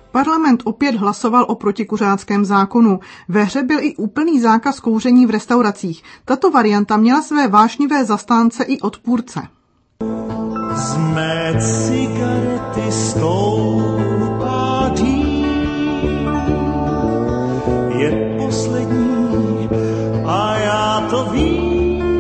Parlament opět hlasoval o protikuřáckém zákonu. Ve hře byl i úplný zákaz kouření v restauracích. Tato varianta měla své vášnivé zastánce i odpůrce. Z mé cigarety stoupá dým, je poslední a já to vím.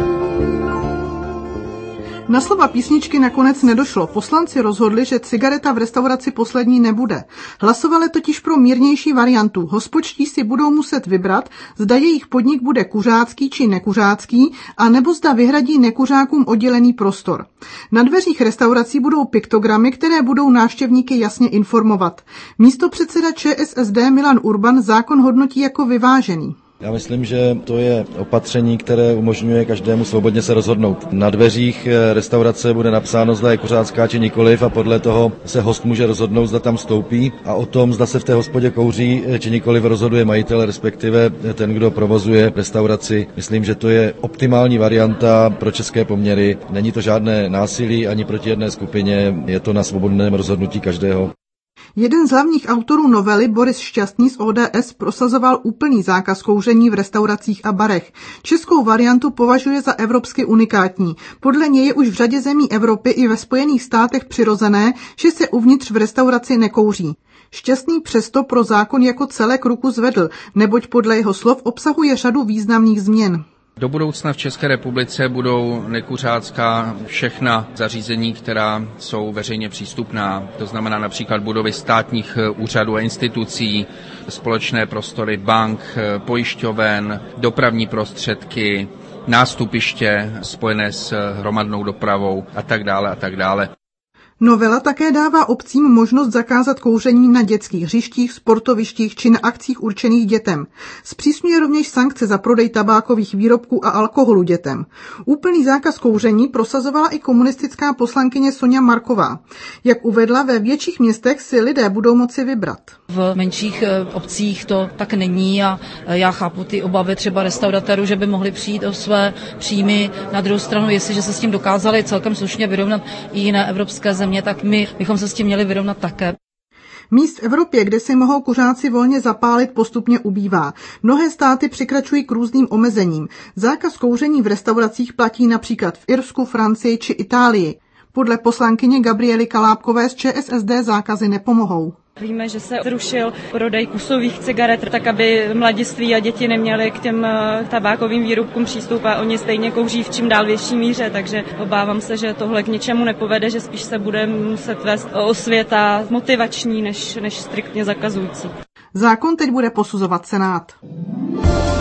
Na slova písničky nakonec nedošlo. Poslanci rozhodli, že cigareta v restauraci poslední nebude. Hlasovali totiž pro mírnější variantu. Hospodští si budou muset vybrat, zda jejich podnik bude kuřácký či nekuřácký, a nebo zda vyhradí nekuřákům oddělený prostor. Na dveřích restaurací budou piktogramy, které budou návštěvníky jasně informovat. Místopředseda ČSSD Milan Urban zákon hodnotí jako vyvážený. Já myslím, že to je opatření, které umožňuje každému svobodně se rozhodnout. Na dveřích restaurace bude napsáno, zda je kuřácká či nikoliv, a podle toho se host může rozhodnout, zda tam vstoupí, a o tom, zda se v té hospodě kouří či nikoliv, rozhoduje majitel, respektive ten, kdo provozuje restauraci. Myslím, že to je optimální varianta pro české poměry. Není to žádné násilí ani proti jedné skupině, je to na svobodném rozhodnutí každého. Jeden z hlavních autorů novely, Boris Šťastný z ODS, prosazoval úplný zákaz kouření v restauracích a barech. Českou variantu považuje za evropsky unikátní. Podle něj je už v řadě zemí Evropy i ve Spojených státech přirozené, že se uvnitř v restauraci nekouří. Šťastný přesto pro zákon jako celek ruku zvedl, neboť podle jeho slov obsahuje řadu významných změn. Do budoucna v České republice budou nekuřácká všechna zařízení, která jsou veřejně přístupná. To znamená například budovy státních úřadů a institucí, společné prostory bank, pojišťoven, dopravní prostředky, nástupiště spojené s hromadnou dopravou a tak dále a tak dále. Novela také dává obcím možnost zakázat kouření na dětských hřištích, sportovištích či na akcích určených dětem. Zpřísňuje rovněž sankce za prodej tabákových výrobků a alkoholu dětem. Úplný zákaz kouření prosazovala i komunistická poslankyně Soňa Marková. Jak uvedla, ve větších městech si lidé budou moci vybrat. V menších obcích to tak není a já chápu ty obavy třeba restauratérů, že by mohli přijít o své příjmy. Na druhou stranu, jestliže se s tím dokázali celkem slušně vyrovnat i jiné evropské země, tak my bychom se s tím měli vyrovnat také. Míst v Evropě, kde si mohou kuřáci volně zapálit, postupně ubývá. Mnohé státy přikračují k různým omezením. Zákaz kouření v restauracích platí například v Irsku, Francii či Itálii. Podle poslankyně Gabriely Kalápkové z ČSSD zákazy nepomohou. Víme, že se zrušil prodej kusových cigaret, tak aby mladiství a děti neměli k těm tabákovým výrobkům přístup a oni stejně kouří v čím dál větší míře, takže obávám se, že tohle k ničemu nepovede, že spíš se bude muset vést osvěta motivační než striktně zakazující. Zákon teď bude posuzovat Senát.